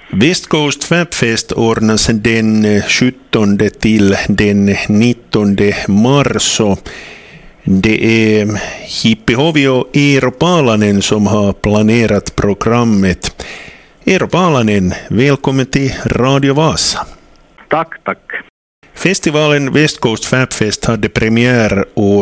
West Coast Fab Fest ordnas den 17 till den 19 mars. Det är Hippi Hovi och Eero Paalanen som har planerat programmet. Eero Paalanen, välkommen till Radio Vasa. Tack. Festivalen West Coast Fab Fest hade premiär år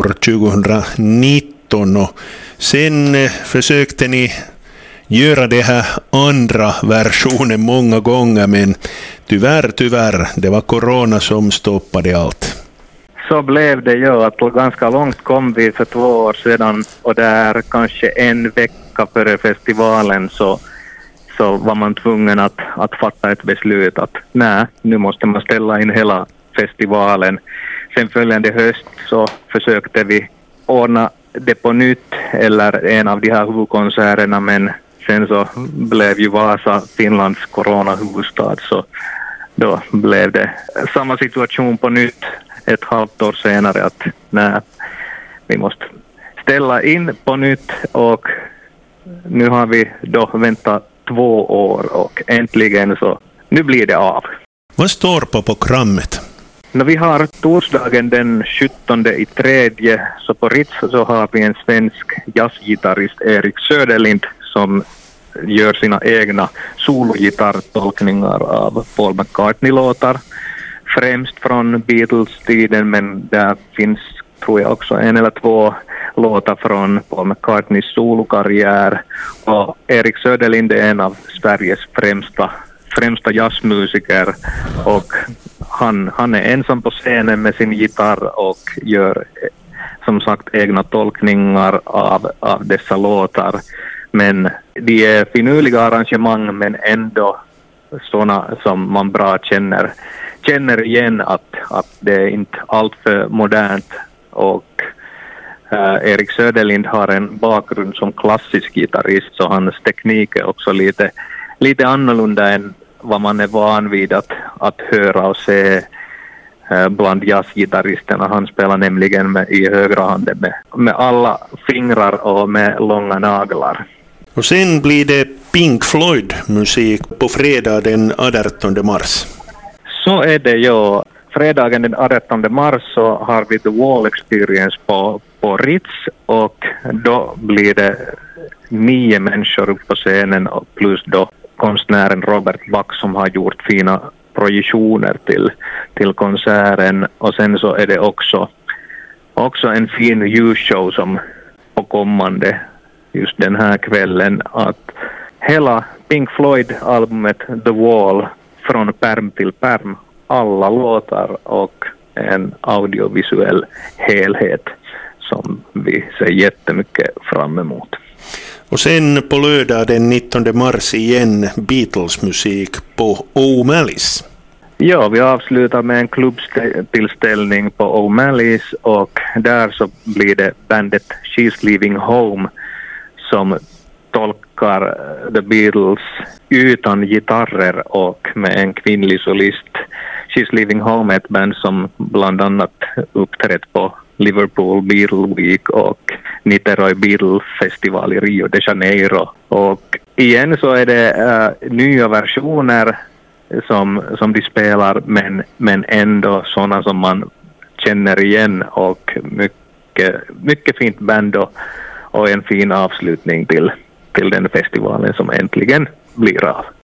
2019 och sen försökte ni göra det här andra versionen många gånger, men tyvärr, det var corona som stoppade allt. Så blev det ju att ganska långt kom vi för 2 år sedan, och där kanske en vecka före festivalen så var man tvungen att fatta ett beslut att nu måste man ställa in hela festivalen. Sen följande höst så försökte vi ordna det på nytt, eller en av de här huvudkonserterna, men sen så blev ju Vasa Finlands coronahuvudstad, så då blev det samma situation på nytt ett halvt år senare att vi måste ställa in på nytt, och nu har vi då väntat 2 år och äntligen så nu blir det av. Vad står på programmet? Vi har torsdagen den 17/3, så på Ritz så har vi en svensk jazzgitarrist, Erik Söderlind, som gör sina egna sologitarrtolkningar av Paul McCartney-låtar. Främst från Beatles-tiden, men där finns, tror jag, också 1 eller 2 låtar från Paul McCartneys solokarriär. Och Erik Söderlind är en av Sveriges främsta jazzmusiker, och han är ensam på scenen med sin gitarr och gör som sagt egna tolkningar av dessa låtar. Men de är finurliga arrangemang, men ändå sådana som man bra känner igen att det är inte allt för modernt. Och Erik Söderlind har en bakgrund som klassisk gitarrist, så hans teknik är också lite annorlunda än vad man är van vid att höra och se bland jazzgitarristerna. Han spelar nämligen i högra handen med alla fingrar och med långa naglar. Och sen blir det Pink Floyd-musik på fredag den 18 mars. Så är det ju. Fredagen den 18 mars så har vi The Wall Experience på Ritz, och då blir det 9 människor upp på scenen, och plus då konstnären Robert Back som har gjort fina projektioner till konserten. Och sen så är det också en fin ljusshow som på kommande just den här kvällen, att hela Pink Floyd-albumet The Wall från pärm till pärm, alla låtar och en audiovisuell helhet som vi ser jättemycket fram emot. Och sen på lördag den 19 mars igen Beatles-musik på O'Malley's. Ja, vi avslutar med en klubbtillställning på O'Malley's, och där så blir det bandet She's Leaving Home som tolkar The Beatles utan gitarrer och med en kvinnlig solist. She's Leaving Home är ett band som bland annat uppträtt på Liverpool Beatle Week och Niteroi Beatle Festival i Rio de Janeiro. Och igen så är det nya versioner som de spelar, men ändå sådana som man känner igen, och mycket fint band och en fin avslutning till den festivalen som äntligen blir av.